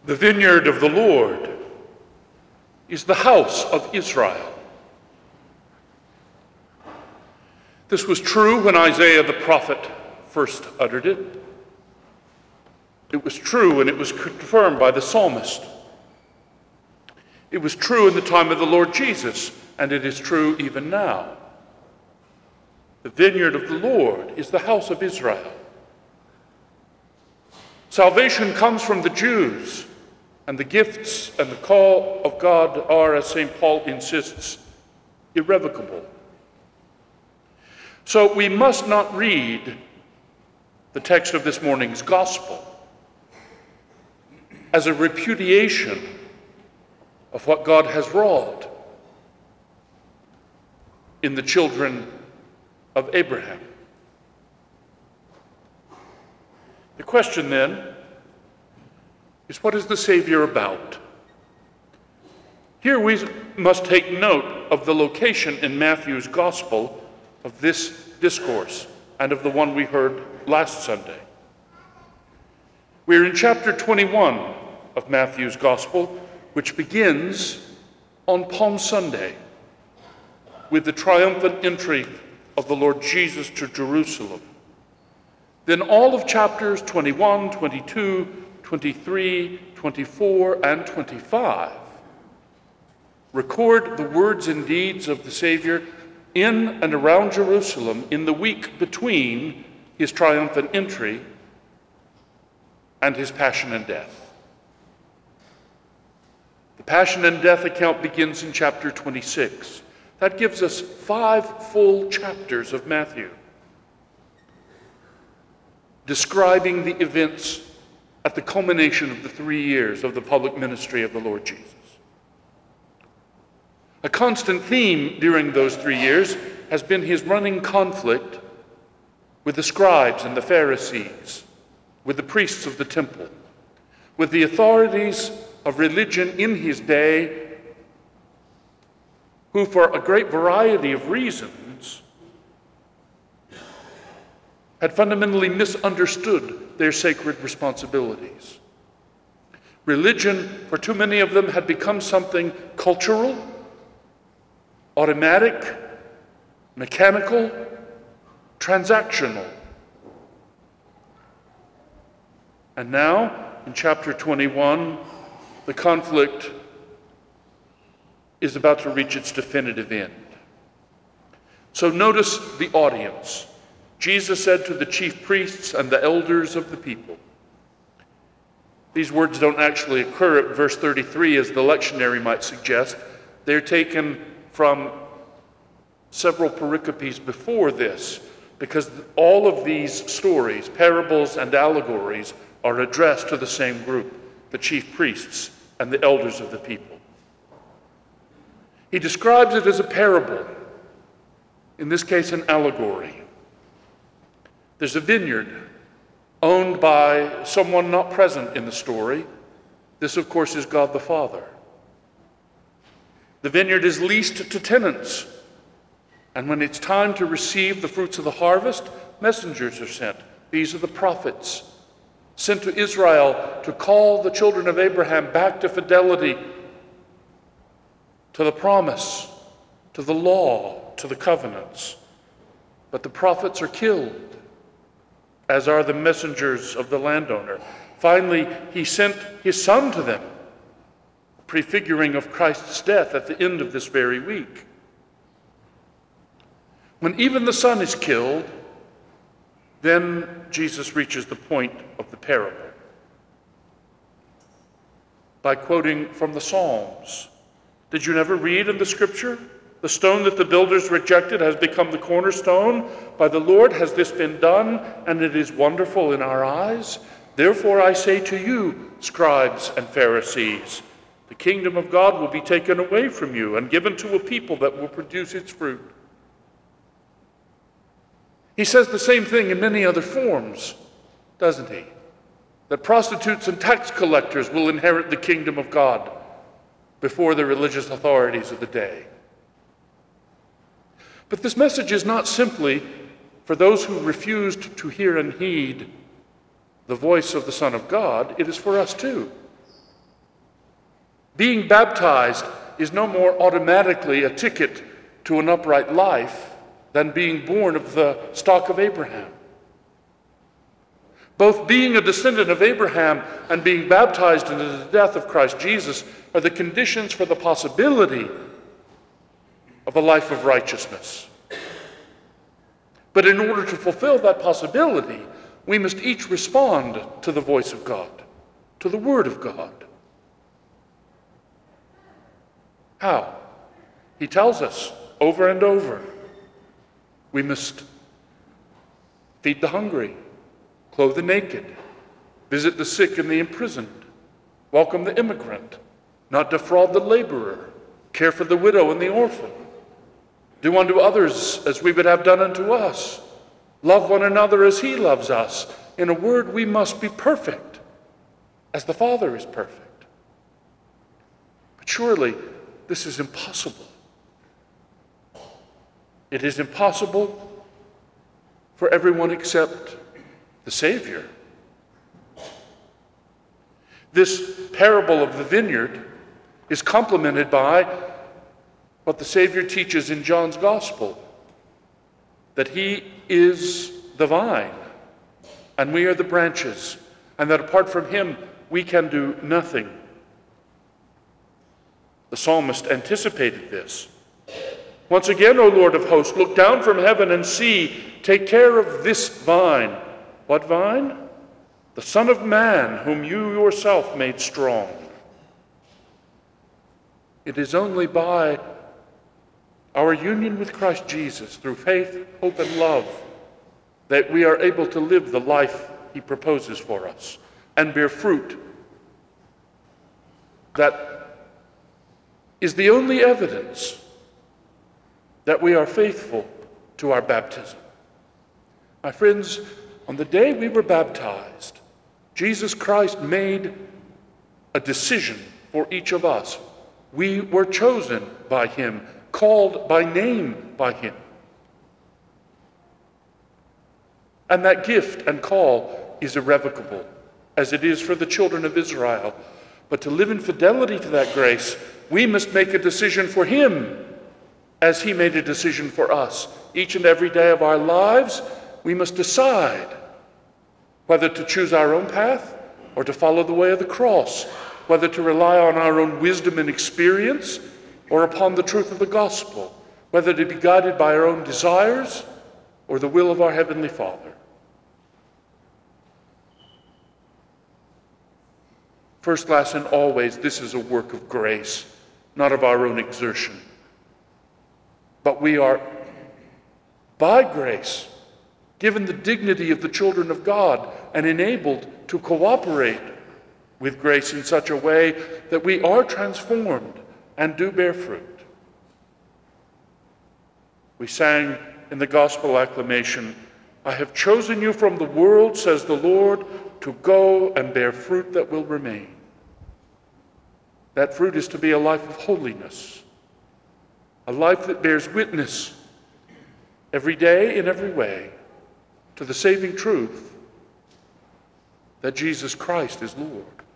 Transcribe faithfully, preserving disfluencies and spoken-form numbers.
The vineyard of the Lord is the house of Israel. This was true when Isaiah the prophet first uttered it. It was true and it was confirmed by the psalmist. It was true in the time of the Lord Jesus, and it is true even now. The vineyard of the Lord is the house of Israel. Salvation comes from the Jews, and the gifts and the call of God are, as Saint Paul insists, irrevocable. So we must not read the text of this morning's gospel as a repudiation of what God has wrought in the children of Abraham. The question then is, what is the Savior about? Here we must take note of the location in Matthew's gospel of this discourse and of the one we heard last Sunday. We're in chapter twenty-one of Matthew's gospel, which begins on Palm Sunday with the triumphant entry of the Lord Jesus to Jerusalem. Then all of chapters twenty-one, twenty-two, twenty-three, twenty-four, and twenty-five record the words and deeds of the Savior in and around Jerusalem in the week between his triumphant entry and his passion and death. The passion and death account begins in chapter twenty-six. That gives us five full chapters of Matthew describing the events at the culmination of the three years of the public ministry of the Lord Jesus. A constant theme during those three years has been his running conflict with the scribes and the Pharisees, with the priests of the temple, with the authorities of religion in his day, who for a great variety of reasons had fundamentally misunderstood their sacred responsibilities. Religion, for too many of them, had become something cultural, automatic, mechanical, transactional. And now, in chapter twenty-one, the conflict is about to reach its definitive end. So notice the audience. Jesus said to the chief priests and the elders of the people. These words don't actually occur at verse thirty-three as the lectionary might suggest. They're taken from several pericopes before this, because all of these stories, parables and allegories, are addressed to the same group, the chief priests and the elders of the people. He describes it as a parable, in this case an allegory. There's a vineyard owned by someone not present in the story. This, of course, is God the Father. The vineyard is leased to tenants, and when it's time to receive the fruits of the harvest, messengers are sent. These are the prophets, sent to Israel to call the children of Abraham back to fidelity, to the promise, to the law, to the covenants. But the prophets are killed, as are the messengers of the landowner. Finally, he sent his son to them, prefiguring of Christ's death at the end of this very week. When even the son is killed, then Jesus reaches the point of the parable by quoting from the Psalms. Did you never read in the scripture? The stone that the builders rejected has become the cornerstone. By the Lord has this been done, and it is wonderful in our eyes. Therefore I say to you, scribes and Pharisees, the kingdom of God will be taken away from you and given to a people that will produce its fruit. He says the same thing in many other forms, doesn't he? That prostitutes and tax collectors will inherit the kingdom of God before the religious authorities of the day. But this message is not simply for those who refused to hear and heed the voice of the Son of God. It is for us too. Being baptized is no more automatically a ticket to an upright life than being born of the stock of Abraham. Both being a descendant of Abraham and being baptized into the death of Christ Jesus are the conditions for the possibility of a life of righteousness. But in order to fulfill that possibility, we must each respond to the voice of God, to the Word of God. How? He tells us over and over. We must feed the hungry, clothe the naked, visit the sick and the imprisoned, welcome the immigrant, not defraud the laborer, care for the widow and the orphan, do unto others as we would have done unto us, love one another as he loves us. In a word, we must be perfect, as the Father is perfect. But surely, this is impossible. It is impossible for everyone except the Savior. This parable of the vineyard is complemented by what the Savior teaches in John's Gospel, that he is the vine and we are the branches, and that apart from him we can do nothing. The psalmist anticipated this. Once again, O Lord of hosts, look down from heaven and see, take care of this vine. What vine? The Son of Man, whom you yourself made strong. It is only by our union with Christ Jesus through faith, hope, and love that we are able to live the life he proposes for us and bear fruit that is the only evidence that we are faithful to our baptism. My friends, on the day we were baptized, Jesus Christ made a decision for each of us. We were chosen by him, called by name by him. And that gift and call is irrevocable, as it is for the children of Israel. But to live in fidelity to that grace, we must make a decision for him, as he made a decision for us. Each and every day of our lives, we must decide whether to choose our own path or to follow the way of the cross, whether to rely on our own wisdom and experience or upon the truth of the gospel, whether to be guided by our own desires or the will of our Heavenly Father. First, last, and always, this is a work of grace, not of our own exertion. But we are, by grace, given the dignity of the children of God and enabled to cooperate with grace in such a way that we are transformed and do bear fruit. We sang in the gospel acclamation, I have chosen you from the world, says the Lord, to go and bear fruit that will remain. That fruit is to be a life of holiness, a life that bears witness every day in every way to the saving truth that Jesus Christ is Lord.